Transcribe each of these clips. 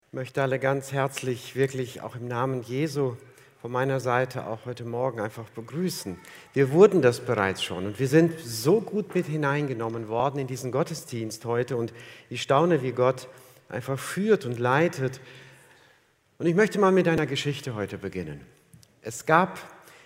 Ich möchte alle ganz herzlich, wirklich auch im Namen Jesu von meiner Seite auch heute Morgen einfach begrüßen. Wir wurden das bereits schon und wir sind so gut mit hineingenommen worden in diesen Gottesdienst heute und ich staune, wie Gott einfach führt und leitet. Und ich möchte mal mit einer Geschichte heute beginnen. Es gab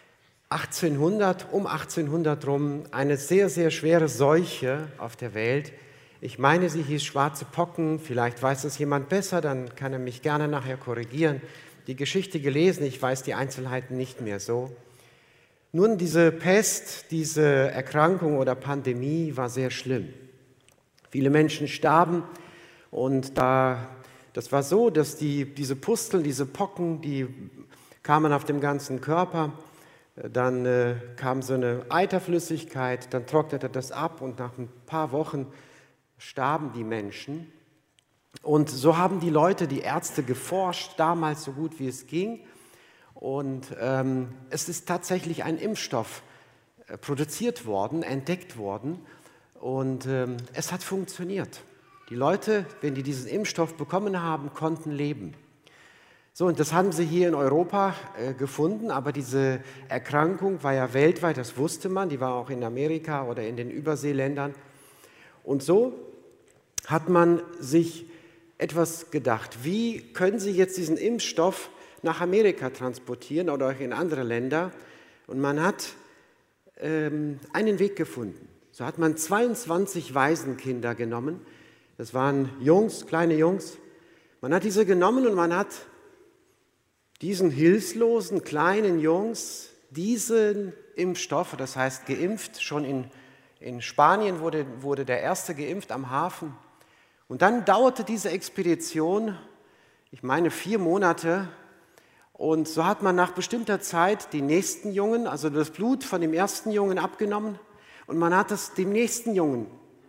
um 1800 rum eine sehr, sehr schwere Seuche auf der Welt. Ich meine, sie hieß schwarze Pocken, vielleicht weiß es jemand besser, dann kann er mich gerne nachher korrigieren. Die Geschichte gelesen, ich weiß die Einzelheiten nicht mehr so. Nun, diese Pest, diese Erkrankung oder Pandemie war sehr schlimm. Viele Menschen starben und das war so, dass diese Pusteln, diese Pocken, die kamen auf dem ganzen Körper. Dann kam so eine Eiterflüssigkeit, dann trocknete das ab und nach ein paar Wochen starben die Menschen. Und so haben die Leute, die Ärzte geforscht, damals so gut wie es ging. Und es ist tatsächlich ein Impfstoff produziert worden, entdeckt worden. Und es hat funktioniert. Die Leute, wenn die diesen Impfstoff bekommen haben, konnten leben. So, und das haben sie hier in Europa gefunden, aber diese Erkrankung war ja weltweit, das wusste man, die war auch in Amerika oder in den Überseeländern. Und so hat man sich etwas gedacht, wie können Sie jetzt diesen Impfstoff nach Amerika transportieren oder auch in andere Länder? Und man hat einen Weg gefunden. So hat man 22 Waisenkinder genommen, das waren Jungs, kleine Jungs. Man hat diese genommen und man hat diesen hilflosen kleinen Jungs diesen Impfstoff, das heißt geimpft, schon in Spanien wurde der erste geimpft am Hafen. Und dann dauerte diese Expedition, ich meine 4 Monate, und so hat man nach bestimmter Zeit die nächsten Jungen, also das Blut von dem ersten Jungen abgenommen und man hat es dem nächsten Jungen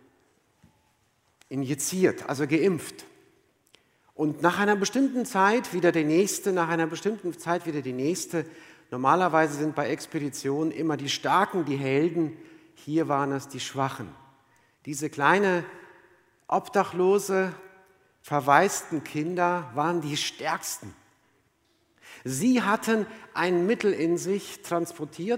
injiziert, also geimpft. Und nach einer bestimmten Zeit wieder der nächste, nach einer bestimmten Zeit wieder die nächste. Normalerweise sind bei Expeditionen immer die Starken, die Helden, hier waren es die Schwachen. Diese kleine obdachlose, verwaisten Kinder waren die Stärksten. Sie hatten ein Mittel in sich transportiert,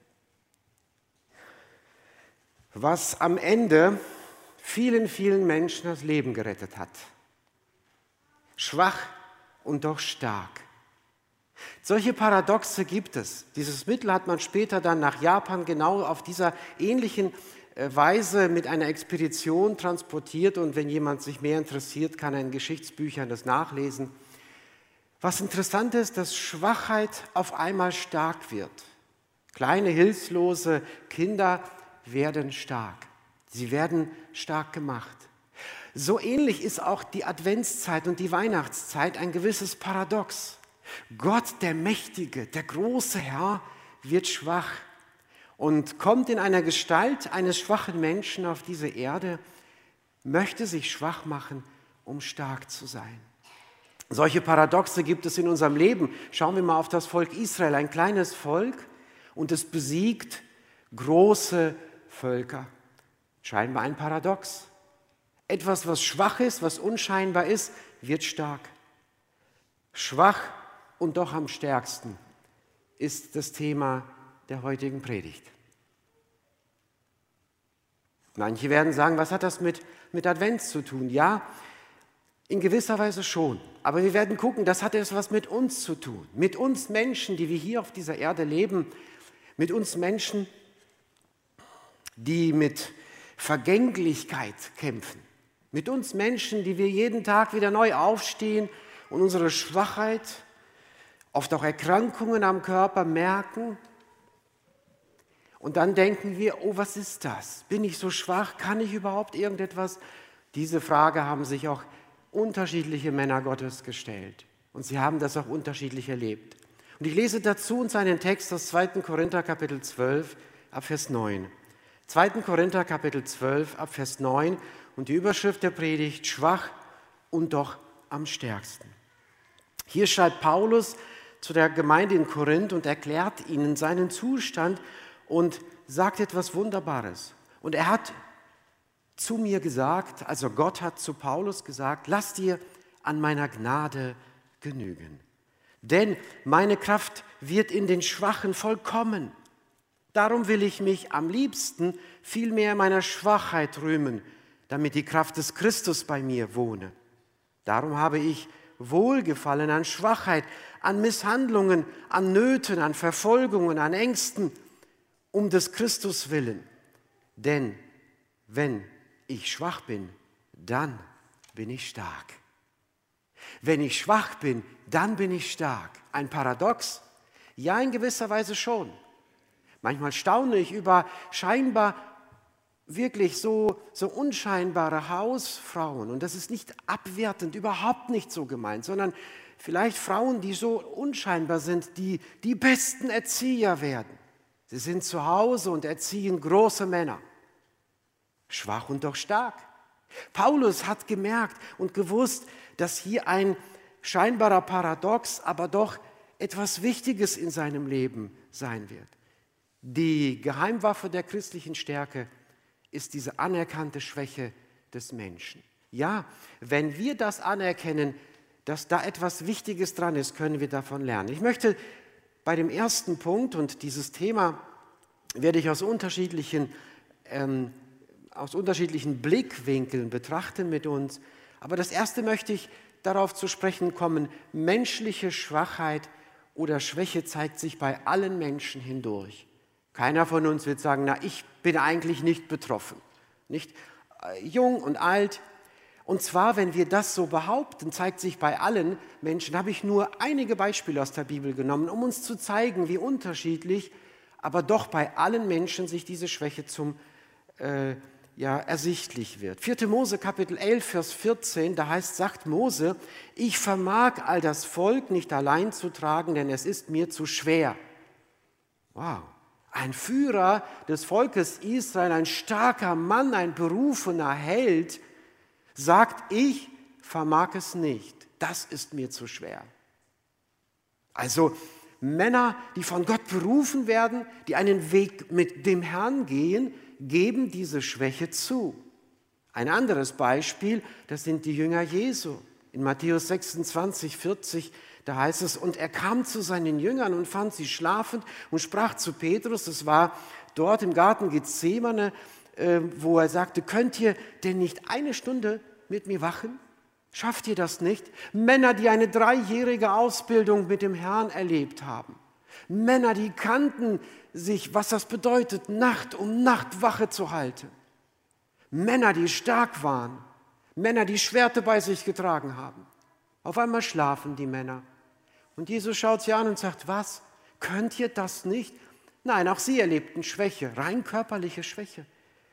was am Ende vielen, vielen Menschen das Leben gerettet hat. Schwach und doch stark. Solche Paradoxe gibt es. Dieses Mittel hat man später dann nach Japan genau auf dieser ähnlichen Weise mit einer Expedition transportiert und wenn jemand sich mehr interessiert, kann er in Geschichtsbüchern das nachlesen. Was interessant ist, dass Schwachheit auf einmal stark wird. Kleine, hilflose Kinder werden stark. Sie werden stark gemacht. So ähnlich ist auch die Adventszeit und die Weihnachtszeit ein gewisses Paradox. Gott, der Mächtige, der große Herr, wird schwach und kommt in einer Gestalt eines schwachen Menschen auf diese Erde, möchte sich schwach machen, um stark zu sein. Solche Paradoxe gibt es in unserem Leben. Schauen wir mal auf das Volk Israel, ein kleines Volk und es besiegt große Völker. Scheinbar ein Paradox. Etwas, was schwach ist, was unscheinbar ist, wird stark. Schwach und doch am stärksten ist das Thema der heutigen Predigt. Manche werden sagen, was hat das mit Advent zu tun? Ja, in gewisser Weise schon. Aber wir werden gucken, das hat etwas mit uns zu tun. Mit uns Menschen, die wir hier auf dieser Erde leben. Mit uns Menschen, die mit Vergänglichkeit kämpfen. Mit uns Menschen, die wir jeden Tag wieder neu aufstehen und unsere Schwachheit, oft auch Erkrankungen am Körper merken. Und dann denken wir, oh, was ist das? Bin ich so schwach? Kann ich überhaupt irgendetwas? Diese Frage haben sich auch unterschiedliche Männer Gottes gestellt. Und sie haben das auch unterschiedlich erlebt. Und ich lese dazu uns einen Text aus 2. Korinther Kapitel 12 ab Vers 9. 2. Korinther Kapitel 12 ab Vers 9 und die Überschrift der Predigt, schwach und doch am stärksten. Hier schreibt Paulus zu der Gemeinde in Korinth und erklärt ihnen seinen Zustand und sagt etwas Wunderbares. Und er hat zu mir gesagt, also Gott hat zu Paulus gesagt, lass dir an meiner Gnade genügen. Denn meine Kraft wird in den Schwachen vollkommen. Darum will ich mich am liebsten vielmehr meiner Schwachheit rühmen, damit die Kraft des Christus bei mir wohne. Darum habe ich Wohlgefallen an Schwachheit, an Misshandlungen, an Nöten, an Verfolgungen, an Ängsten, um des Christus willen. Denn wenn ich schwach bin, dann bin ich stark. Wenn ich schwach bin, dann bin ich stark. Ein Paradox? Ja, in gewisser Weise schon. Manchmal staune ich über scheinbar wirklich so unscheinbare Hausfrauen. Und das ist nicht abwertend, überhaupt nicht so gemeint, sondern vielleicht Frauen, die so unscheinbar sind, die die besten Erzieher werden. Sie sind zu Hause und erziehen große Männer. Schwach und doch stark. Paulus hat gemerkt und gewusst, dass hier ein scheinbarer Paradox, aber doch etwas Wichtiges in seinem Leben sein wird. Die Geheimwaffe der christlichen Stärke ist diese anerkannte Schwäche des Menschen. Ja, wenn wir das anerkennen, dass da etwas Wichtiges dran ist, können wir davon lernen. Ich möchte bei dem ersten Punkt, und dieses Thema werde ich aus unterschiedlichen Blickwinkeln betrachten mit uns. Aber das erste möchte ich darauf zu sprechen kommen: menschliche Schwachheit oder Schwäche zeigt sich bei allen Menschen hindurch. Keiner von uns wird sagen, na, ich bin eigentlich nicht betroffen. Nicht jung und alt. Und zwar, wenn wir das so behaupten, zeigt sich bei allen Menschen, habe ich nur einige Beispiele aus der Bibel genommen, um uns zu zeigen, wie unterschiedlich, aber doch bei allen Menschen sich diese Schwäche ersichtlich wird. 4. Mose Kapitel 11, Vers 14, da sagt Mose: Ich vermag all das Volk nicht allein zu tragen, denn es ist mir zu schwer. Wow, ein Führer des Volkes Israel, ein starker Mann, ein berufener Held, sagt: Ich vermag es nicht, das ist mir zu schwer. Also Männer, die von Gott berufen werden, die einen Weg mit dem Herrn gehen, geben diese Schwäche zu. Ein anderes Beispiel, das sind die Jünger Jesu. In Matthäus 26, 40, da heißt es: Und er kam zu seinen Jüngern und fand sie schlafend und sprach zu Petrus, das war dort im Garten Gethsemane, wo er sagte: Könnt ihr denn nicht eine Stunde mit mir wachen? Schafft ihr das nicht? Männer, die eine 3-jährige Ausbildung mit dem Herrn erlebt haben. Männer, die kannten sich, was das bedeutet, Nacht um Nacht Wache zu halten. Männer, die stark waren. Männer, die Schwerter bei sich getragen haben. Auf einmal schlafen die Männer. Und Jesus schaut sie an und sagt: Was? Könnt ihr das nicht? Nein, auch sie erlebten Schwäche, rein körperliche Schwäche.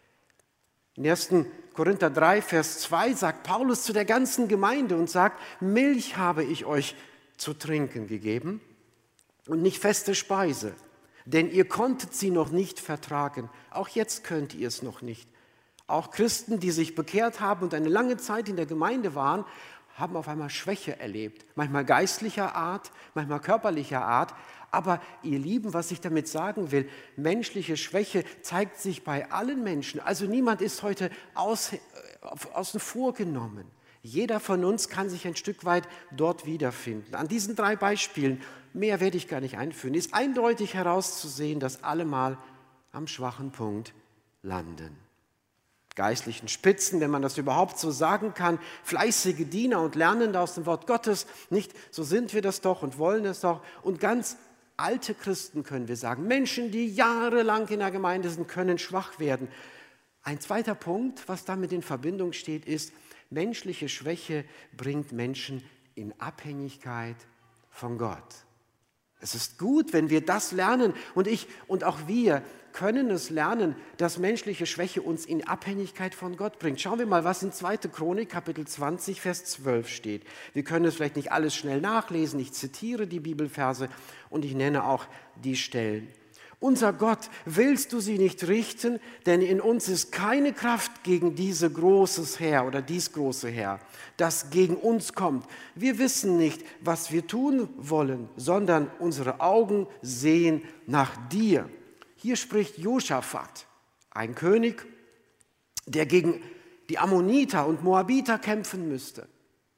In 1. Korinther 3, Vers 2 sagt Paulus zu der ganzen Gemeinde und sagt: Milch habe ich euch zu trinken gegeben und nicht feste Speise, denn ihr konntet sie noch nicht vertragen. Auch jetzt könnt ihr es noch nicht. Auch Christen, die sich bekehrt haben und eine lange Zeit in der Gemeinde waren, haben auf einmal Schwäche erlebt. Manchmal geistlicher Art, manchmal körperlicher Art. Aber ihr Lieben, was ich damit sagen will, menschliche Schwäche zeigt sich bei allen Menschen. Also niemand ist heute außen vor genommen. Jeder von uns kann sich ein Stück weit dort wiederfinden. An diesen 3 Beispielen, mehr werde ich gar nicht einführen, ist eindeutig herauszusehen, dass alle mal am schwachen Punkt landen. Geistlichen Spitzen, wenn man das überhaupt so sagen kann, fleißige Diener und Lernende aus dem Wort Gottes, nicht, so sind wir das doch und wollen es doch. Und ganz alte Christen, können wir sagen, Menschen, die jahrelang in der Gemeinde sind, können schwach werden. Ein zweiter Punkt, was damit in Verbindung steht, ist: Menschliche Schwäche bringt Menschen in Abhängigkeit von Gott. Es ist gut, wenn wir das lernen, und auch wir können es lernen, dass menschliche Schwäche uns in Abhängigkeit von Gott bringt. Schauen wir mal, was in 2. Chronik, Kapitel 20, Vers 12 steht. Wir können es vielleicht nicht alles schnell nachlesen, ich zitiere die Bibelverse und ich nenne auch die Stellen. Unser Gott, willst du sie nicht richten? Denn in uns ist keine Kraft gegen dieses großes Heer oder dies große Heer, das gegen uns kommt. Wir wissen nicht, was wir tun wollen, sondern unsere Augen sehen nach dir. Hier spricht Josaphat, ein König, der gegen die Ammoniter und Moabiter kämpfen müsste.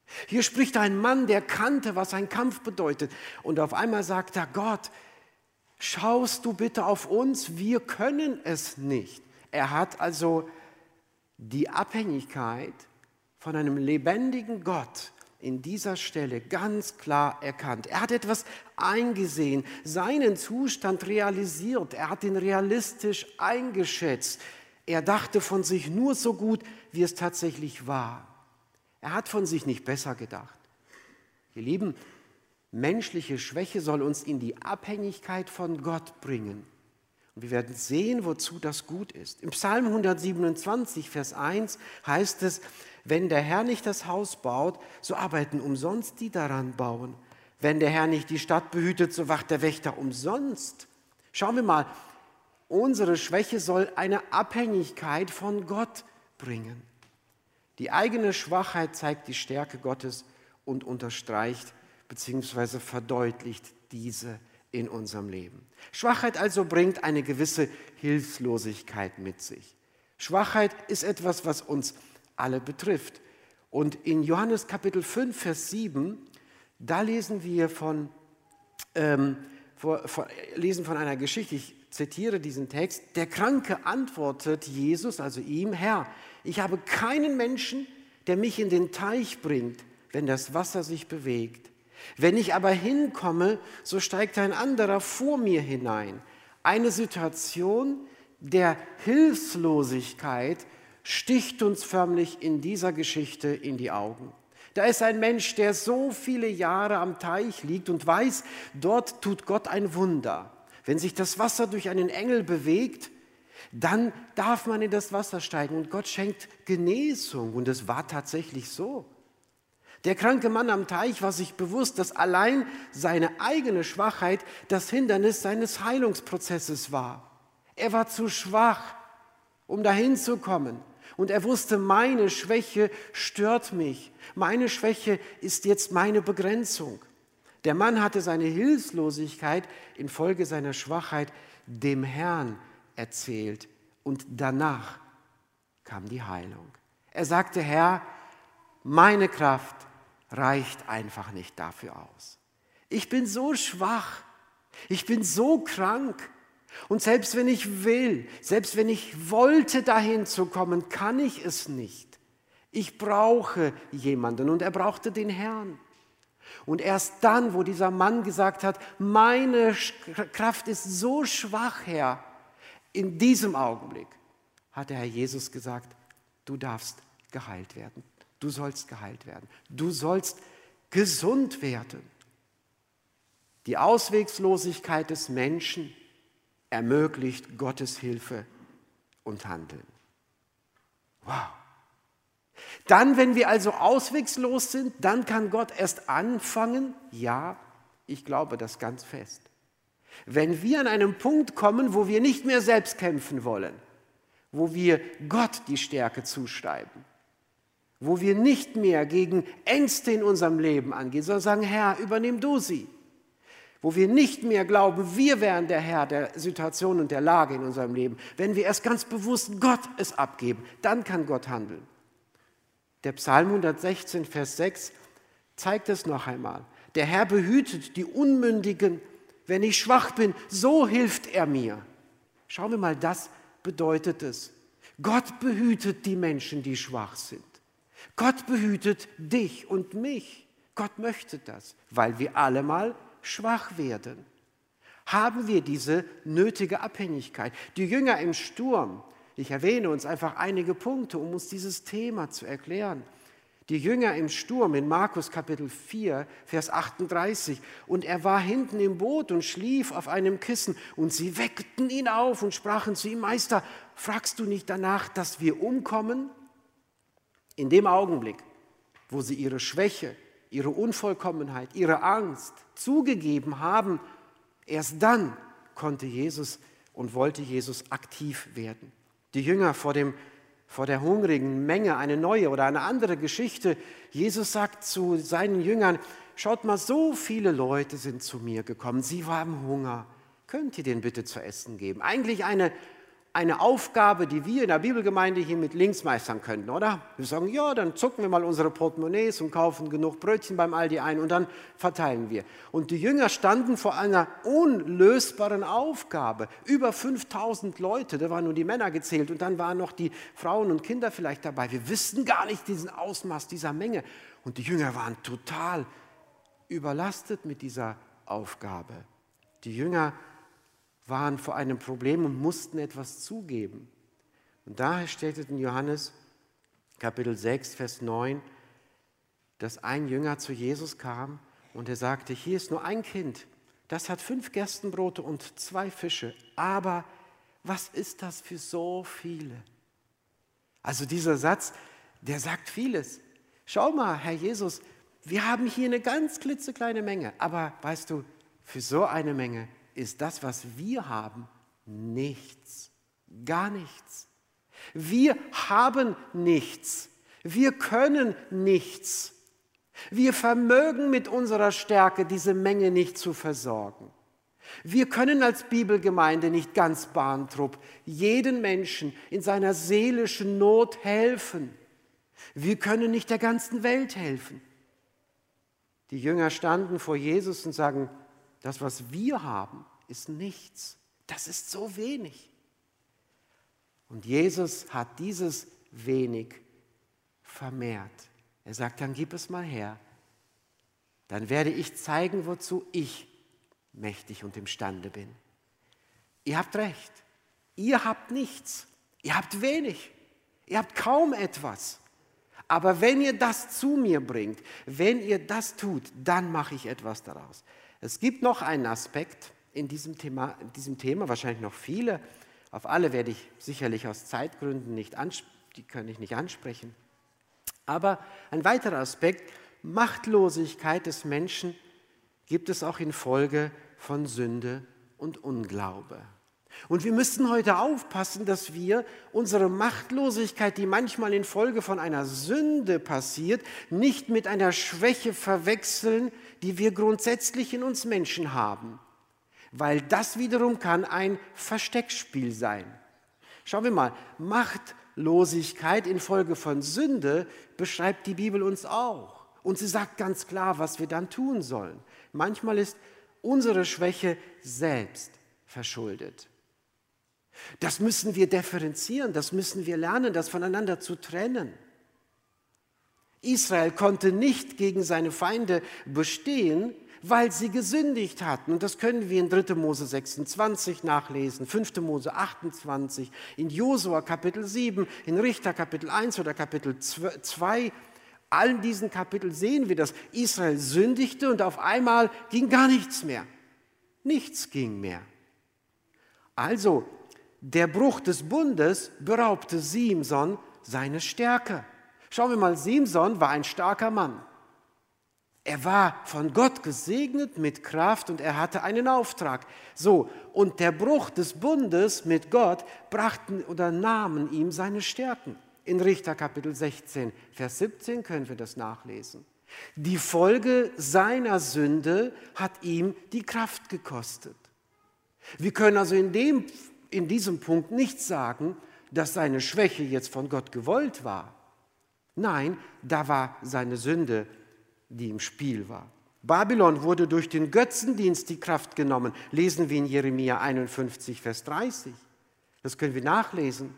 Hier spricht ein Mann, der kannte, was ein Kampf bedeutet. Und auf einmal sagt er, Gott, schaust du bitte auf uns, wir können es nicht. Er hat also die Abhängigkeit von einem lebendigen Gott in dieser Stelle ganz klar erkannt. Er hat etwas eingesehen, seinen Zustand realisiert, er hat ihn realistisch eingeschätzt. Er dachte von sich nur so gut, wie es tatsächlich war. Er hat von sich nicht besser gedacht. Ihr Lieben, menschliche Schwäche soll uns in die Abhängigkeit von Gott bringen. Und wir werden sehen, wozu das gut ist. Im Psalm 127, Vers 1 heißt es, wenn der Herr nicht das Haus baut, so arbeiten umsonst die daran bauen. Wenn der Herr nicht die Stadt behütet, so wacht der Wächter umsonst. Schauen wir mal, unsere Schwäche soll eine Abhängigkeit von Gott bringen. Die eigene Schwachheit zeigt die Stärke Gottes und unterstreicht bzw. verdeutlicht diese in unserem Leben. Schwachheit also bringt eine gewisse Hilflosigkeit mit sich. Schwachheit ist etwas, was uns alle betrifft. Und in Johannes Kapitel 5, Vers 7, da lesen wir von einer Geschichte. Ich zitiere diesen Text. Der Kranke antwortet Jesus, also ihm, Herr, ich habe keinen Menschen, der mich in den Teich bringt, wenn das Wasser sich bewegt. Wenn ich aber hinkomme, so steigt ein anderer vor mir hinein. Eine Situation der Hilflosigkeit sticht uns förmlich in dieser Geschichte in die Augen. Da ist ein Mensch, der so viele Jahre am Teich liegt und weiß, dort tut Gott ein Wunder. Wenn sich das Wasser durch einen Engel bewegt, dann darf man in das Wasser steigen und Gott schenkt Genesung. Und es war tatsächlich so. Der kranke Mann am Teich war sich bewusst, dass allein seine eigene Schwachheit das Hindernis seines Heilungsprozesses war. Er war zu schwach, um dahin zu kommen. Und er wusste, meine Schwäche stört mich. Meine Schwäche ist jetzt meine Begrenzung. Der Mann hatte seine Hilflosigkeit infolge seiner Schwachheit dem Herrn erzählt. Und danach kam die Heilung. Er sagte, Herr, meine Kraft reicht einfach nicht dafür aus. Ich bin so schwach, ich bin so krank und selbst wenn ich will, selbst wenn ich wollte, dahin zu kommen, kann ich es nicht. Ich brauche jemanden und er brauchte den Herrn. Und erst dann, wo dieser Mann gesagt hat, meine Kraft ist so schwach, Herr, in diesem Augenblick hat der Herr Jesus gesagt, du darfst geheilt werden. Du sollst geheilt werden. Du sollst gesund werden. Die Ausweglosigkeit des Menschen ermöglicht Gottes Hilfe und Handeln. Wow. Dann, wenn wir also ausweglos sind, dann kann Gott erst anfangen. Ja, ich glaube das ganz fest. Wenn wir an einem Punkt kommen, wo wir nicht mehr selbst kämpfen wollen, wo wir Gott die Stärke zuschreiben, wo wir nicht mehr gegen Ängste in unserem Leben angehen, sondern sagen, Herr, übernimm du sie. Wo wir nicht mehr glauben, wir wären der Herr der Situation und der Lage in unserem Leben. Wenn wir erst ganz bewusst Gott es abgeben, dann kann Gott handeln. Der Psalm 116, Vers 6 zeigt es noch einmal. Der Herr behütet die Unmündigen. Wenn ich schwach bin, so hilft er mir. Schauen wir mal, das bedeutet es. Gott behütet die Menschen, die schwach sind. Gott behütet dich und mich. Gott möchte das, weil wir alle mal schwach werden. Haben wir diese nötige Abhängigkeit? Die Jünger im Sturm, ich erwähne uns einfach einige Punkte, um uns dieses Thema zu erklären. Die Jünger im Sturm in Markus Kapitel 4, Vers 38. Und er war hinten im Boot und schlief auf einem Kissen. Und sie weckten ihn auf und sprachen zu ihm, Meister, fragst du nicht danach, dass wir umkommen? In dem Augenblick, wo sie ihre Schwäche, ihre Unvollkommenheit, ihre Angst zugegeben haben, erst dann konnte Jesus und wollte Jesus aktiv werden. Die Jünger vor der hungrigen Menge eine neue oder eine andere Geschichte. Jesus sagt zu seinen Jüngern, schaut mal, so viele Leute sind zu mir gekommen, sie haben Hunger. Könnt ihr denen bitte zu essen geben? Eigentlich eine eine Aufgabe, die wir in der Bibelgemeinde hier mit links meistern könnten, oder? Wir sagen, ja, dann zucken wir mal unsere Portemonnaies und kaufen genug Brötchen beim Aldi ein und dann verteilen wir. Und die Jünger standen vor einer unlösbaren Aufgabe. Über 5000 Leute, da waren nur die Männer gezählt und dann waren noch die Frauen und Kinder vielleicht dabei. Wir wissen gar nicht diesen Ausmaß dieser Menge. Und die Jünger waren total überlastet mit dieser Aufgabe. Die Jünger waren vor einem Problem und mussten etwas zugeben. Und daher steht es in Johannes Kapitel 6, Vers 9, dass ein Jünger zu Jesus kam und er sagte, hier ist nur ein Kind, das hat 5 Gerstenbrote und 2 Fische, aber was ist das für so viele? Also dieser Satz, der sagt vieles. Schau mal, Herr Jesus, wir haben hier eine ganz klitzekleine Menge, aber weißt du, für so eine Menge ist das, was wir haben, nichts, gar nichts. Wir haben nichts, wir können nichts. Wir vermögen mit unserer Stärke diese Menge nicht zu versorgen. Wir können als Bibelgemeinde nicht ganz Bahntrupp jeden Menschen in seiner seelischen Not helfen. Wir können nicht der ganzen Welt helfen. Die Jünger standen vor Jesus und sagen, das, was wir haben, ist nichts. Das ist so wenig. Und Jesus hat dieses wenig vermehrt. Er sagt, dann gib es mal her. Dann werde ich zeigen, wozu ich mächtig und imstande bin. Ihr habt recht. Ihr habt nichts. Ihr habt wenig. Ihr habt kaum etwas. Aber wenn ihr das zu mir bringt, wenn ihr das tut, dann mache ich etwas daraus. Es gibt noch einen Aspekt in diesem Thema, wahrscheinlich noch viele. Auf alle werde ich sicherlich aus Zeitgründen die kann ich nicht ansprechen. Aber ein weiterer Aspekt, Machtlosigkeit des Menschen, gibt es auch infolge von Sünde und Unglaube. Und wir müssen heute aufpassen, dass wir unsere Machtlosigkeit, die manchmal infolge von einer Sünde passiert, nicht mit einer Schwäche verwechseln, die wir grundsätzlich in uns Menschen haben. Weil das wiederum kann ein Versteckspiel sein. Schauen wir mal, Machtlosigkeit infolge von Sünde beschreibt die Bibel uns auch. Und sie sagt ganz klar, was wir dann tun sollen. Manchmal ist unsere Schwäche selbst verschuldet. Das müssen wir differenzieren, das müssen wir lernen, das voneinander zu trennen. Israel konnte nicht gegen seine Feinde bestehen, weil sie gesündigt hatten. Und das können wir in 3. Mose 26 nachlesen, 5. Mose 28, in Josua Kapitel 7, in Richter Kapitel 1 oder Kapitel 2. Allen diesen Kapiteln sehen wir, dass Israel sündigte und auf einmal ging gar nichts mehr. Nichts ging mehr. Also, der Bruch des Bundes beraubte Simson seine Stärke. Schauen wir mal, Simson war ein starker Mann. Er war von Gott gesegnet mit Kraft und er hatte einen Auftrag. So, und der Bruch des Bundes mit Gott nahmen ihm seine Stärken. In Richter Kapitel 16, Vers 17 können wir das nachlesen. Die Folge seiner Sünde hat ihm die Kraft gekostet. Wir können also in diesem Punkt nicht sagen, dass seine Schwäche jetzt von Gott gewollt war. Nein, da war seine Sünde, die im Spiel war. Babylon wurde durch den Götzendienst die Kraft genommen. Lesen wir in Jeremia 51, Vers 30. Das können wir nachlesen.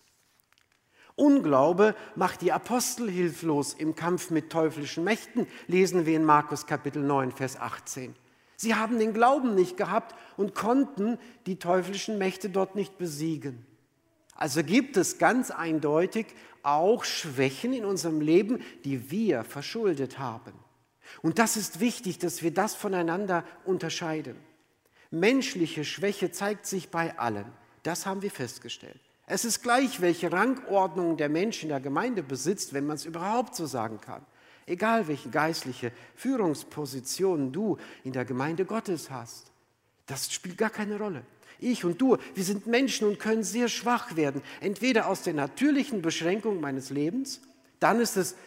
Unglaube macht die Apostel hilflos im Kampf mit teuflischen Mächten. Lesen wir in Markus Kapitel 9, Vers 18. Sie haben den Glauben nicht gehabt und konnten die teuflischen Mächte dort nicht besiegen. Also gibt es ganz eindeutig auch Schwächen in unserem Leben, die wir verschuldet haben. Und das ist wichtig, dass wir das voneinander unterscheiden. Menschliche Schwäche zeigt sich bei allen. Das haben wir festgestellt. Es ist gleich, welche Rangordnung der Mensch in der Gemeinde besitzt, wenn man es überhaupt so sagen kann. Egal, welche geistliche Führungsposition du in der Gemeinde Gottes hast. Das spielt gar keine Rolle. Ich und du, wir sind Menschen und können sehr schwach werden. Entweder aus der natürlichen Beschränkung meines Lebens, dann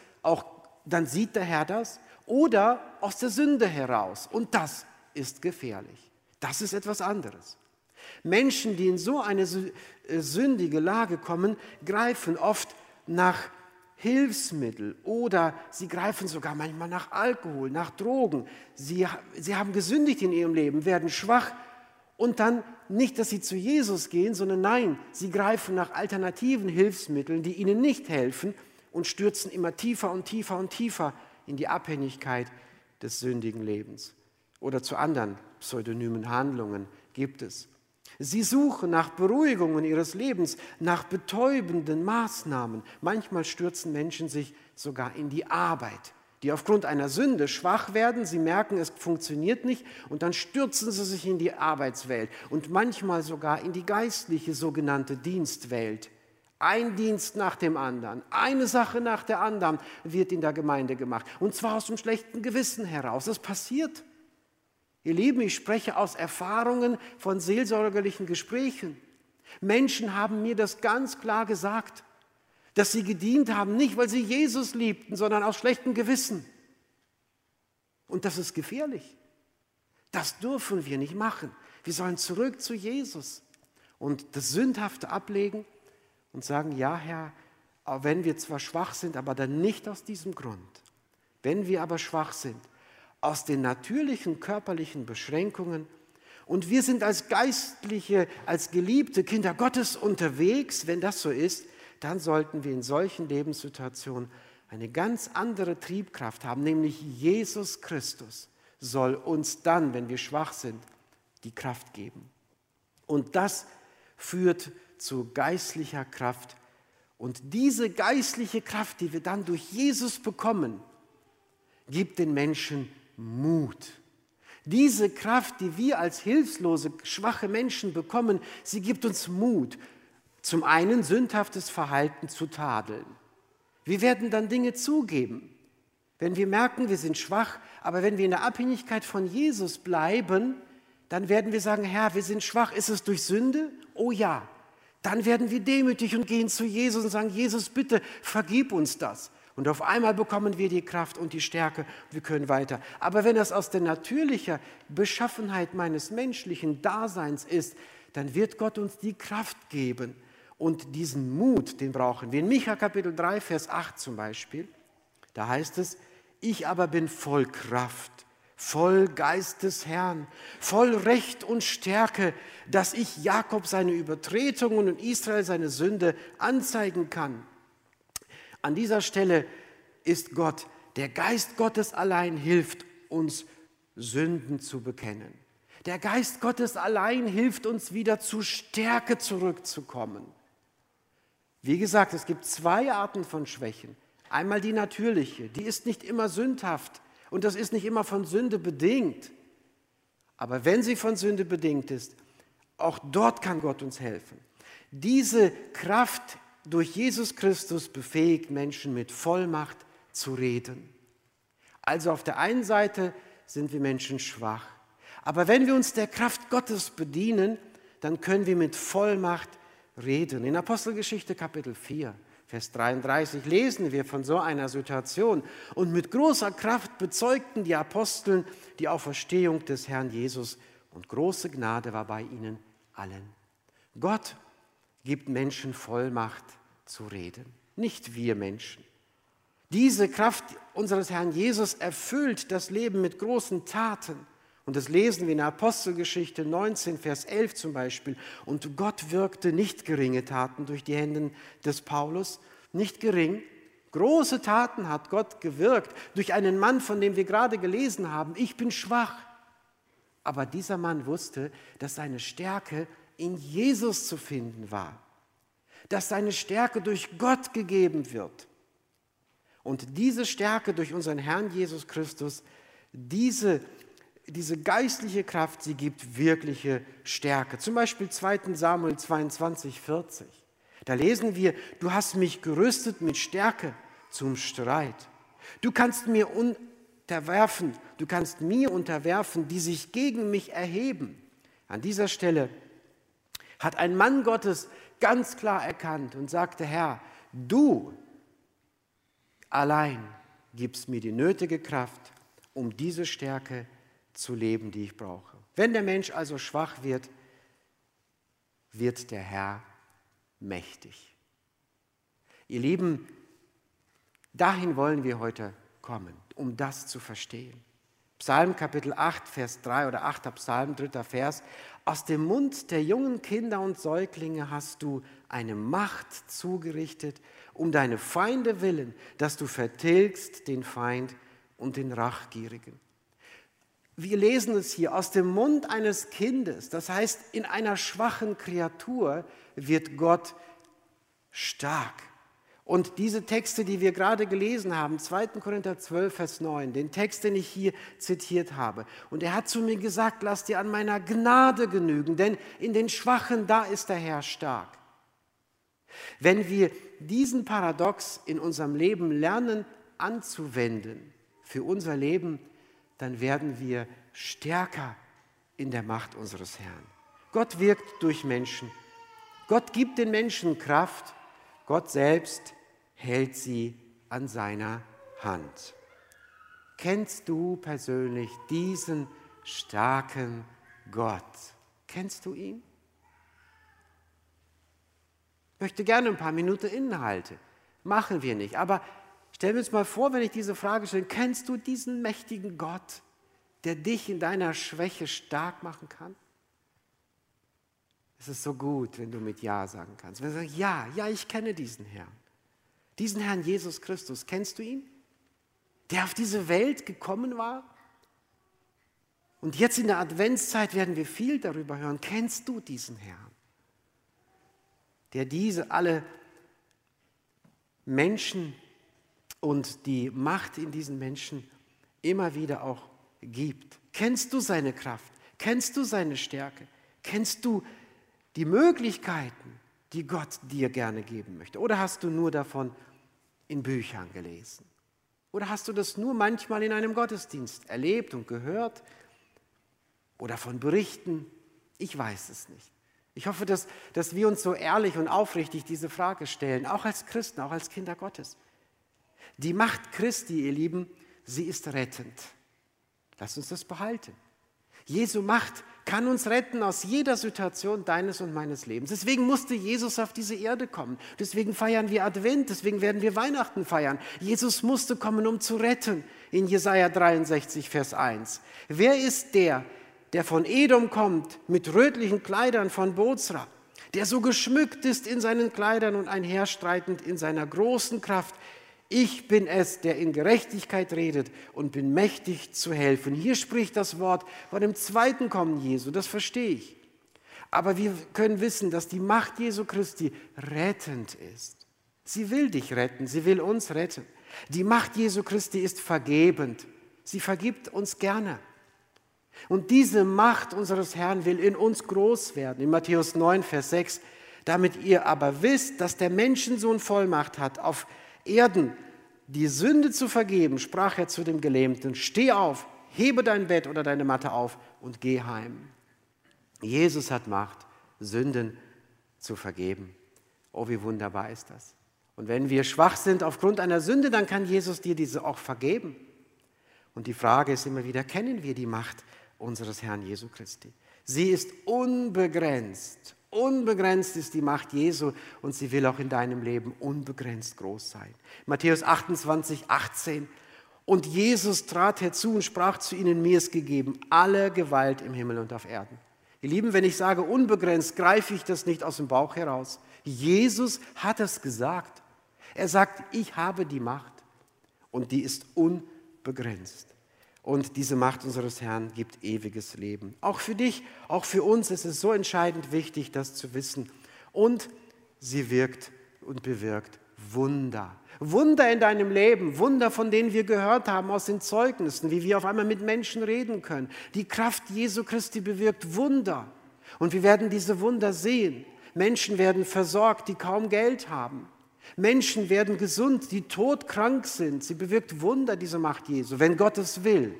sieht der Herr das, oder aus der Sünde heraus. Und das ist gefährlich. Das ist etwas anderes. Menschen, die in so eine sündige Lage kommen, greifen oft nach Hilfsmittel oder sie greifen sogar manchmal nach Alkohol, nach Drogen. Sie haben gesündigt in ihrem Leben, werden schwach und dann nicht, dass sie zu Jesus gehen, sondern nein, sie greifen nach alternativen Hilfsmitteln, die ihnen nicht helfen und stürzen immer tiefer und tiefer und tiefer in die Abhängigkeit des sündigen Lebens. Oder zu anderen pseudonymen Handlungen gibt es. Sie suchen nach Beruhigungen ihres Lebens, nach betäubenden Maßnahmen. Manchmal stürzen Menschen sich sogar in die Arbeit, die aufgrund einer Sünde schwach werden. Sie merken, es funktioniert nicht und dann stürzen sie sich in die Arbeitswelt und manchmal sogar in die geistliche sogenannte Dienstwelt. Ein Dienst nach dem anderen, eine Sache nach der anderen wird in der Gemeinde gemacht. Und zwar aus dem schlechten Gewissen heraus. Das passiert. Ihr Lieben, ich spreche aus Erfahrungen von seelsorgerlichen Gesprächen. Menschen haben mir das ganz klar gesagt, dass sie gedient haben, nicht weil sie Jesus liebten, sondern aus schlechtem Gewissen. Und das ist gefährlich. Das dürfen wir nicht machen. Wir sollen zurück zu Jesus und das Sündhafte ablegen und sagen, ja Herr, auch wenn wir zwar schwach sind, aber dann nicht aus diesem Grund. Wenn wir aber schwach sind, aus den natürlichen körperlichen Beschränkungen und wir sind als Geistliche, als geliebte Kinder Gottes unterwegs, wenn das so ist, dann sollten wir in solchen Lebenssituationen eine ganz andere Triebkraft haben, nämlich Jesus Christus soll uns dann, wenn wir schwach sind, die Kraft geben. Und das führt zu geistlicher Kraft. Und diese geistliche Kraft, die wir dann durch Jesus bekommen, gibt den Menschen Mut. Diese Kraft, die wir als hilflose, schwache Menschen bekommen, sie gibt uns Mut, zum einen sündhaftes Verhalten zu tadeln. Wir werden dann Dinge zugeben, wenn wir merken, wir sind schwach, aber wenn wir in der Abhängigkeit von Jesus bleiben, dann werden wir sagen, Herr, wir sind schwach, ist es durch Sünde? Oh ja. Dann werden wir demütig und gehen zu Jesus und sagen, Jesus, bitte, vergib uns das. Und auf einmal bekommen wir die Kraft und die Stärke, wir können weiter. Aber wenn das aus der natürlichen Beschaffenheit meines menschlichen Daseins ist, dann wird Gott uns die Kraft geben. Und diesen Mut, den brauchen wir. In Micha Kapitel 3, Vers 8 zum Beispiel, da heißt es, ich aber bin voll Kraft, voll Geist des Herrn, voll Recht und Stärke, dass ich Jakob seine Übertretungen und Israel seine Sünde anzeigen kann. An dieser Stelle ist Gott, der Geist Gottes allein hilft uns, Sünden zu bekennen. Der Geist Gottes allein hilft uns wieder zu Stärke zurückzukommen. Wie gesagt, es gibt zwei Arten von Schwächen. Einmal die natürliche, die ist nicht immer sündhaft und das ist nicht immer von Sünde bedingt. Aber wenn sie von Sünde bedingt ist, auch dort kann Gott uns helfen. Diese Kraft durch Jesus Christus befähigt Menschen mit Vollmacht zu reden. Also auf der einen Seite sind wir Menschen schwach. Aber wenn wir uns der Kraft Gottes bedienen, dann können wir mit Vollmacht reden. In Apostelgeschichte Kapitel 4, Vers 33 lesen wir von so einer Situation. Und mit großer Kraft bezeugten die Aposteln die Auferstehung des Herrn Jesus und große Gnade war bei ihnen allen. Gott gibt Menschen Vollmacht zu reden, nicht wir Menschen. Diese Kraft unseres Herrn Jesus erfüllt das Leben mit großen Taten. Und das lesen wir in der Apostelgeschichte 19, Vers 11 zum Beispiel. Und Gott wirkte nicht geringe Taten durch die Hände des Paulus, nicht gering. Große Taten hat Gott gewirkt durch einen Mann, von dem wir gerade gelesen haben. Ich bin schwach. Aber dieser Mann wusste, dass seine Stärke in Jesus zu finden war. Dass seine Stärke durch Gott gegeben wird. Und diese Stärke durch unseren Herrn Jesus Christus, diese geistliche Kraft, sie gibt wirkliche Stärke. Zum Beispiel 2. Samuel 22, 40. Da lesen wir, du hast mich gerüstet mit Stärke zum Streit. Du kannst mir unterwerfen, die sich gegen mich erheben. An dieser Stelle hat ein Mann Gottes ganz klar erkannt und sagte, Herr, du allein gibst mir die nötige Kraft, um diese Stärke zu leben, die ich brauche. Wenn der Mensch also schwach wird, wird der Herr mächtig. Ihr Lieben, dahin wollen wir heute kommen, um das zu verstehen. Psalm Kapitel 8, Vers 3 oder 8. Psalm, 3. Vers. Aus dem Mund der jungen Kinder und Säuglinge hast du eine Macht zugerichtet, um deine Feinde willen, dass du vertilgst den Feind und den Rachgierigen. Wir lesen es hier, aus dem Mund eines Kindes, das heißt, in einer schwachen Kreatur wird Gott stark. Und diese Texte, die wir gerade gelesen haben, 2. Korinther 12, Vers 9, den Text, den ich hier zitiert habe. Und er hat zu mir gesagt, lass dir an meiner Gnade genügen, denn in den Schwachen, da ist der Herr stark. Wenn wir diesen Paradox in unserem Leben lernen anzuwenden, für unser Leben, dann werden wir stärker in der Macht unseres Herrn. Gott wirkt durch Menschen. Gott gibt den Menschen Kraft. Gott selbst hält sie an seiner Hand. Kennst du persönlich diesen starken Gott? Kennst du ihn? Ich möchte gerne ein paar Minuten Inhalte. Machen wir nicht. Aber stell mir uns mal vor, wenn ich diese Frage stelle, kennst du diesen mächtigen Gott, der dich in deiner Schwäche stark machen kann? Es ist so gut, wenn du mit Ja sagen kannst. Wenn du sagst, ja, ich kenne diesen Herrn. Diesen Herrn Jesus Christus, kennst du ihn? Der auf diese Welt gekommen war? Und jetzt in der Adventszeit werden wir viel darüber hören. Kennst du diesen Herrn? Der diese alle Menschen und die Macht in diesen Menschen immer wieder auch gibt. Kennst du seine Kraft? Kennst du seine Stärke? Kennst du die Möglichkeiten, die Gott dir gerne geben möchte? Oder hast du nur davon in Büchern gelesen? Oder hast du das nur manchmal in einem Gottesdienst erlebt und gehört? Oder von Berichten? Ich weiß es nicht. Ich hoffe, dass wir uns so ehrlich und aufrichtig diese Frage stellen, auch als Christen, auch als Kinder Gottes. Die Macht Christi, ihr Lieben, sie ist rettend. Lasst uns das behalten. Jesu Macht kann uns retten aus jeder Situation deines und meines Lebens. Deswegen musste Jesus auf diese Erde kommen. Deswegen feiern wir Advent, deswegen werden wir Weihnachten feiern. Jesus musste kommen, um zu retten. In Jesaja 63, Vers 1. Wer ist der von Edom kommt, mit rötlichen Kleidern von Bozrah, der so geschmückt ist in seinen Kleidern und einherstreitend in seiner großen Kraft? Ich bin es, der in Gerechtigkeit redet und bin mächtig zu helfen. Hier spricht das Wort von dem zweiten Kommen Jesu, das verstehe ich. Aber wir können wissen, dass die Macht Jesu Christi rettend ist. Sie will dich retten, sie will uns retten. Die Macht Jesu Christi ist vergebend. Sie vergibt uns gerne. Und diese Macht unseres Herrn will in uns groß werden. In Matthäus 9, Vers 6, damit ihr aber wisst, dass der Menschensohn Vollmacht hat, auf Erden die Sünde zu vergeben, sprach er zu dem Gelähmten, steh auf, hebe dein Bett oder deine Matte auf und geh heim. Jesus hat Macht, Sünden zu vergeben. Oh, wie wunderbar ist das. Und wenn wir schwach sind aufgrund einer Sünde, dann kann Jesus dir diese auch vergeben. Und die Frage ist immer wieder, kennen wir die Macht unseres Herrn Jesu Christi? Sie ist unbegrenzt. Unbegrenzt ist die Macht Jesu und sie will auch in deinem Leben unbegrenzt groß sein. Matthäus 28, 18. Und Jesus trat herzu und sprach zu ihnen, mir ist gegeben alle Gewalt im Himmel und auf Erden. Ihr Lieben, wenn ich sage unbegrenzt, greife ich das nicht aus dem Bauch heraus. Jesus hat es gesagt. Er sagt, ich habe die Macht und die ist unbegrenzt. Und diese Macht unseres Herrn gibt ewiges Leben. Auch für dich, auch für uns ist es so entscheidend wichtig, das zu wissen. Und sie wirkt und bewirkt Wunder. Wunder in deinem Leben, Wunder, von denen wir gehört haben aus den Zeugnissen, wie wir auf einmal mit Menschen reden können. Die Kraft Jesu Christi bewirkt Wunder. Und wir werden diese Wunder sehen. Menschen werden versorgt, die kaum Geld haben. Menschen werden gesund, die todkrank sind. Sie bewirkt Wunder, diese Macht Jesu, wenn Gott es will.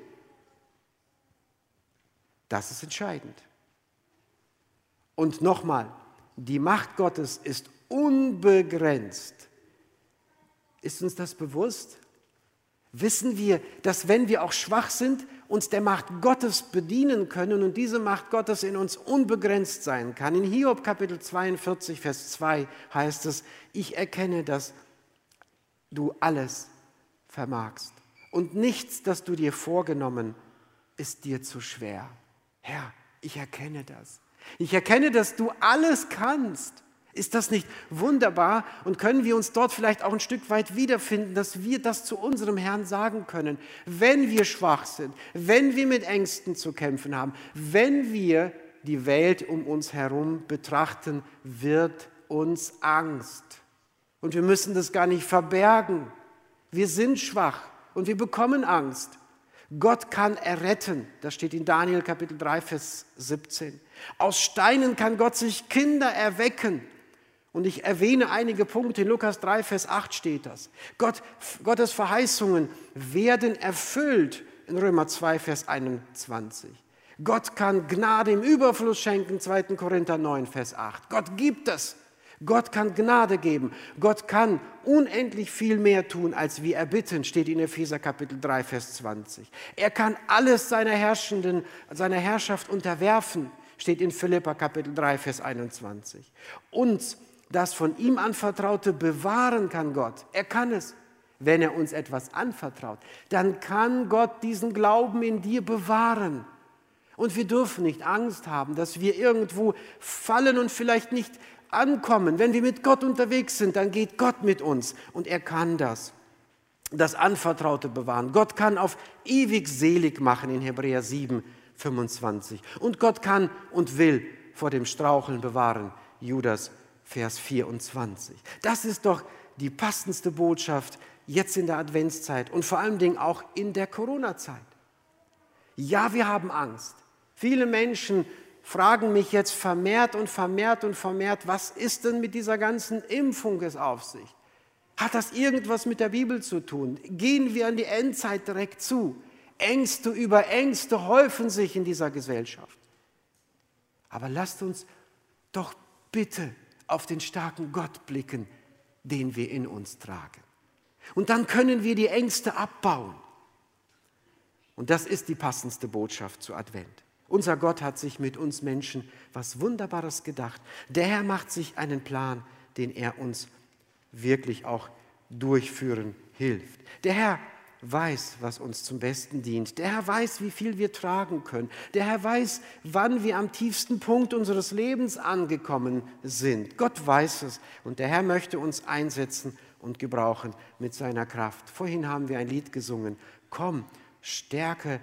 Das ist entscheidend. Und nochmal, die Macht Gottes ist unbegrenzt. Ist uns das bewusst? Wissen wir, dass wenn wir auch schwach sind uns der Macht Gottes bedienen können und diese Macht Gottes in uns unbegrenzt sein kann. In Hiob Kapitel 42, Vers 2 heißt es, ich erkenne, dass du alles vermagst und nichts, das du dir vorgenommen, ist dir zu schwer. Herr, ich erkenne das. Ich erkenne, dass du alles kannst. Ist das nicht wunderbar? Und können wir uns dort vielleicht auch ein Stück weit wiederfinden, dass wir das zu unserem Herrn sagen können, wenn wir schwach sind, wenn wir mit Ängsten zu kämpfen haben, wenn wir die Welt um uns herum betrachten, wird uns Angst. Und wir müssen das gar nicht verbergen. Wir sind schwach und wir bekommen Angst. Gott kann erretten, das steht in Daniel Kapitel 3, Vers 17. Aus Steinen kann Gott sich Kinder erwecken. Und ich erwähne einige Punkte, in Lukas 3, Vers 8 steht das. Gottes Verheißungen werden erfüllt, in Römer 2, Vers 21. Gott kann Gnade im Überfluss schenken, 2. Korinther 9, Vers 8. Gott gibt es. Gott kann Gnade geben. Gott kann unendlich viel mehr tun, als wir erbitten, steht in Epheser Kapitel 3, Vers 20. Er kann alles seiner Herrschaft unterwerfen, steht in Philipper Kapitel 3, Vers 21. Uns das von ihm Anvertraute bewahren kann Gott. Er kann es. Wenn er uns etwas anvertraut, dann kann Gott diesen Glauben in dir bewahren. Und wir dürfen nicht Angst haben, dass wir irgendwo fallen und vielleicht nicht ankommen. Wenn wir mit Gott unterwegs sind, dann geht Gott mit uns und er kann das Anvertraute bewahren. Gott kann auf ewig selig machen in Hebräer 7, 25. Und Gott kann und will vor dem Straucheln bewahren, Judas Vers 24. Das ist doch die passendste Botschaft jetzt in der Adventszeit und vor allen Dingen auch in der Corona-Zeit. Ja, wir haben Angst. Viele Menschen fragen mich jetzt vermehrt, was ist denn mit dieser ganzen Impfung auf sich? Hat das irgendwas mit der Bibel zu tun? Gehen wir an die Endzeit direkt zu? Ängste über Ängste häufen sich in dieser Gesellschaft. Aber lasst uns doch bitte auf den starken Gott blicken, den wir in uns tragen. Und dann können wir die Ängste abbauen. Und das ist die passendste Botschaft zu Advent. Unser Gott hat sich mit uns Menschen was Wunderbares gedacht. Der Herr macht sich einen Plan, den er uns wirklich auch durchführen hilft. Der Herr weiß, was uns zum Besten dient. Der Herr weiß, wie viel wir tragen können. Der Herr weiß, wann wir am tiefsten Punkt unseres Lebens angekommen sind. Gott weiß es und der Herr möchte uns einsetzen und gebrauchen mit seiner Kraft. Vorhin haben wir ein Lied gesungen. Komm, stärke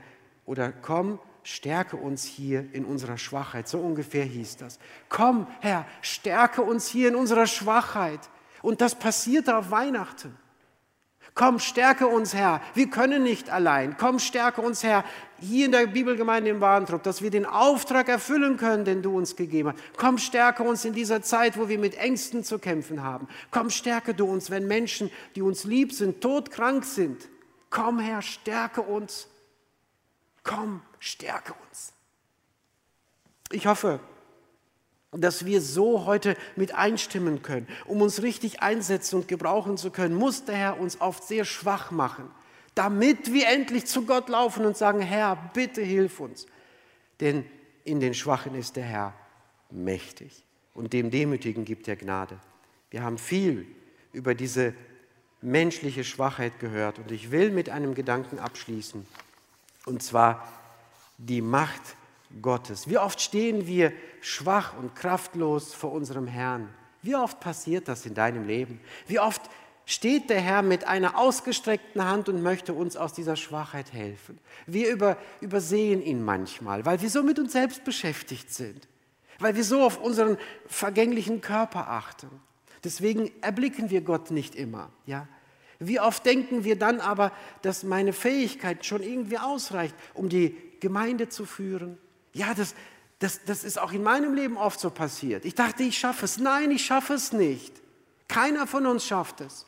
uns hier in unserer Schwachheit. So ungefähr hieß das. Komm, Herr, stärke uns hier in unserer Schwachheit. Und das passierte auf Weihnachten. Komm, stärke uns, Herr. Wir können nicht allein. Komm, stärke uns, Herr, hier in der Bibelgemeinde in Warntrup, dass wir den Auftrag erfüllen können, den du uns gegeben hast. Komm, stärke uns in dieser Zeit, wo wir mit Ängsten zu kämpfen haben. Komm, stärke du uns, wenn Menschen, die uns lieb sind, todkrank sind. Komm, Herr, stärke uns. Komm, stärke uns. Ich hoffe, dass wir so heute mit einstimmen können. Um uns richtig einsetzen und gebrauchen zu können, muss der Herr uns oft sehr schwach machen, damit wir endlich zu Gott laufen und sagen, Herr, bitte hilf uns. Denn in den Schwachen ist der Herr mächtig und dem Demütigen gibt er Gnade. Wir haben viel über diese menschliche Schwachheit gehört und ich will mit einem Gedanken abschließen, und zwar die Macht Gottes. Wie oft stehen wir schwach und kraftlos vor unserem Herrn? Wie oft passiert das in deinem Leben? Wie oft steht der Herr mit einer ausgestreckten Hand und möchte uns aus dieser Schwachheit helfen? Wir übersehen ihn manchmal, weil wir so mit uns selbst beschäftigt sind, weil wir so auf unseren vergänglichen Körper achten. Deswegen erblicken wir Gott nicht immer. Ja? Wie oft denken wir dann aber, dass meine Fähigkeit schon irgendwie ausreicht, um die Gemeinde zu führen? Ja, das ist auch in meinem Leben oft so passiert. Ich dachte, ich schaffe es. Nein, ich schaffe es nicht. Keiner von uns schafft es.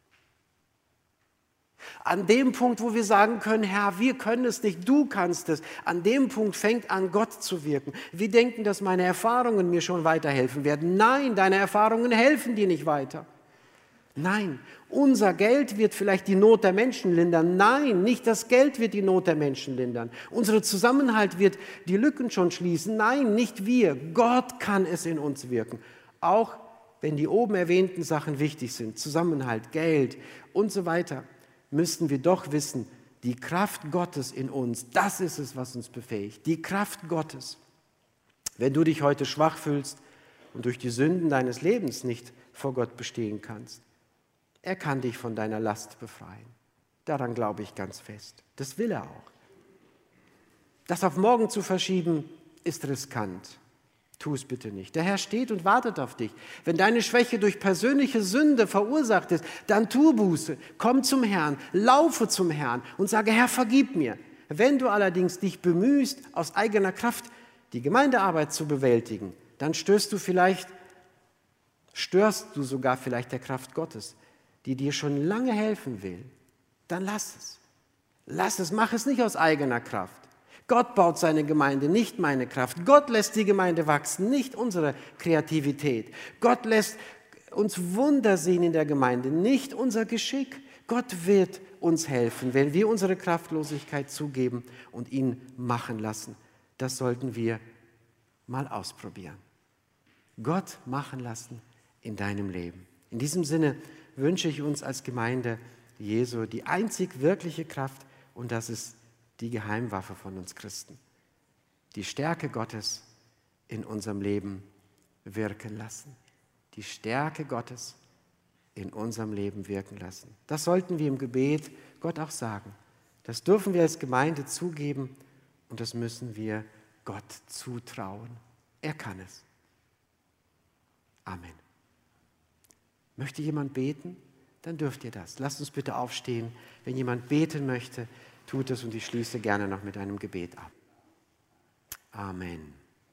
An dem Punkt, wo wir sagen können, Herr, wir können es nicht, du kannst es, an dem Punkt fängt an, Gott zu wirken. Wir denken, dass meine Erfahrungen mir schon weiterhelfen werden. Nein, deine Erfahrungen helfen dir nicht weiter. Nein, unser Geld wird vielleicht die Not der Menschen lindern. Nein, nicht das Geld wird die Not der Menschen lindern. Unser Zusammenhalt wird die Lücken schon schließen. Nein, nicht wir. Gott kann es in uns wirken. Auch wenn die oben erwähnten Sachen wichtig sind, Zusammenhalt, Geld und so weiter, müssten wir doch wissen, die Kraft Gottes in uns, das ist es, was uns befähigt. Die Kraft Gottes. Wenn du dich heute schwach fühlst und durch die Sünden deines Lebens nicht vor Gott bestehen kannst, er kann dich von deiner Last befreien. Daran glaube ich ganz fest. Das will er auch. Das auf morgen zu verschieben, ist riskant. Tu es bitte nicht. Der Herr steht und wartet auf dich. Wenn deine Schwäche durch persönliche Sünde verursacht ist, dann tu Buße, komm zum Herrn, laufe zum Herrn und sage, Herr, vergib mir. Wenn du allerdings dich bemühst, aus eigener Kraft die Gemeindearbeit zu bewältigen, dann störst du sogar vielleicht der Kraft Gottes, die dir schon lange helfen will. Dann lass es. Lass es, mach es nicht aus eigener Kraft. Gott baut seine Gemeinde, nicht meine Kraft. Gott lässt die Gemeinde wachsen, nicht unsere Kreativität. Gott lässt uns Wunder sehen in der Gemeinde, nicht unser Geschick. Gott wird uns helfen, wenn wir unsere Kraftlosigkeit zugeben und ihn machen lassen. Das sollten wir mal ausprobieren. Gott machen lassen in deinem Leben. In diesem Sinne wünsche ich uns als Gemeinde Jesu die einzig wirkliche Kraft, und das ist die Geheimwaffe von uns Christen. Die Stärke Gottes in unserem Leben wirken lassen. Die Stärke Gottes in unserem Leben wirken lassen. Das sollten wir im Gebet Gott auch sagen. Das dürfen wir als Gemeinde zugeben und das müssen wir Gott zutrauen. Er kann es. Amen. Möchte jemand beten? Dann dürft ihr das. Lasst uns bitte aufstehen. Wenn jemand beten möchte, tut es und ich schließe gerne noch mit einem Gebet ab. Amen.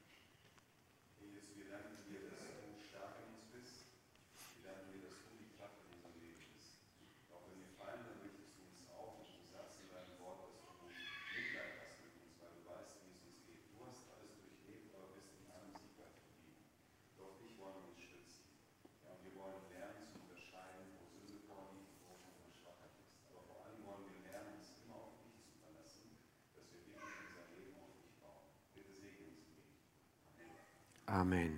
Amen.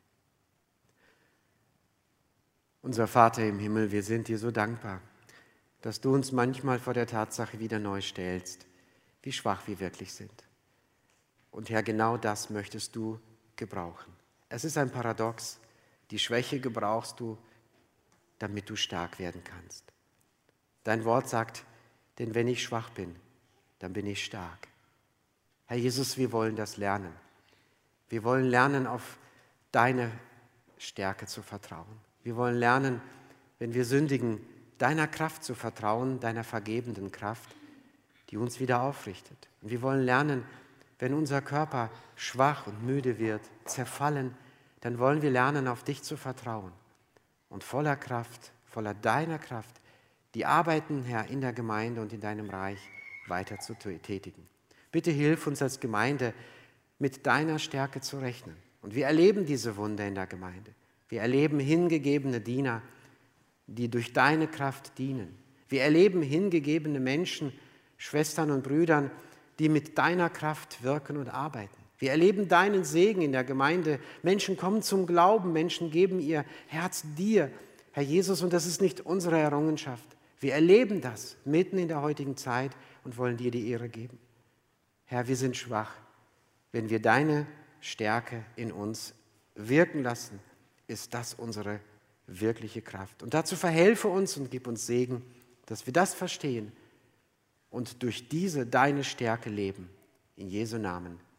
Unser Vater im Himmel, wir sind dir so dankbar, dass du uns manchmal vor der Tatsache wieder neu stellst, wie schwach wir wirklich sind. Und Herr, genau das möchtest du gebrauchen. Es ist ein Paradox. Die Schwäche gebrauchst du, damit du stark werden kannst. Dein Wort sagt, denn wenn ich schwach bin, dann bin ich stark. Herr Jesus, wir wollen das lernen. Wir wollen lernen, auf deine Stärke zu vertrauen. Wir wollen lernen, wenn wir sündigen, deiner Kraft zu vertrauen, deiner vergebenden Kraft, die uns wieder aufrichtet. Und wir wollen lernen, wenn unser Körper schwach und müde wird, zerfallen, dann wollen wir lernen, auf dich zu vertrauen und voller Kraft, voller deiner Kraft, die Arbeiten, Herr, in der Gemeinde und in deinem Reich weiter zu tätigen. Bitte hilf uns als Gemeinde, mit deiner Stärke zu rechnen. Und wir erleben diese Wunder in der Gemeinde. Wir erleben hingegebene Diener, die durch deine Kraft dienen. Wir erleben hingegebene Menschen, Schwestern und Brüdern, die mit deiner Kraft wirken und arbeiten. Wir erleben deinen Segen in der Gemeinde. Menschen kommen zum Glauben, Menschen geben ihr Herz dir, Herr Jesus, und das ist nicht unsere Errungenschaft. Wir erleben das mitten in der heutigen Zeit und wollen dir die Ehre geben. Herr, wir sind schwach. Wenn wir deine Stärke in uns wirken lassen, ist das unsere wirkliche Kraft. Und dazu verhelfe uns und gib uns Segen, dass wir das verstehen und durch diese deine Stärke leben. In Jesu Namen.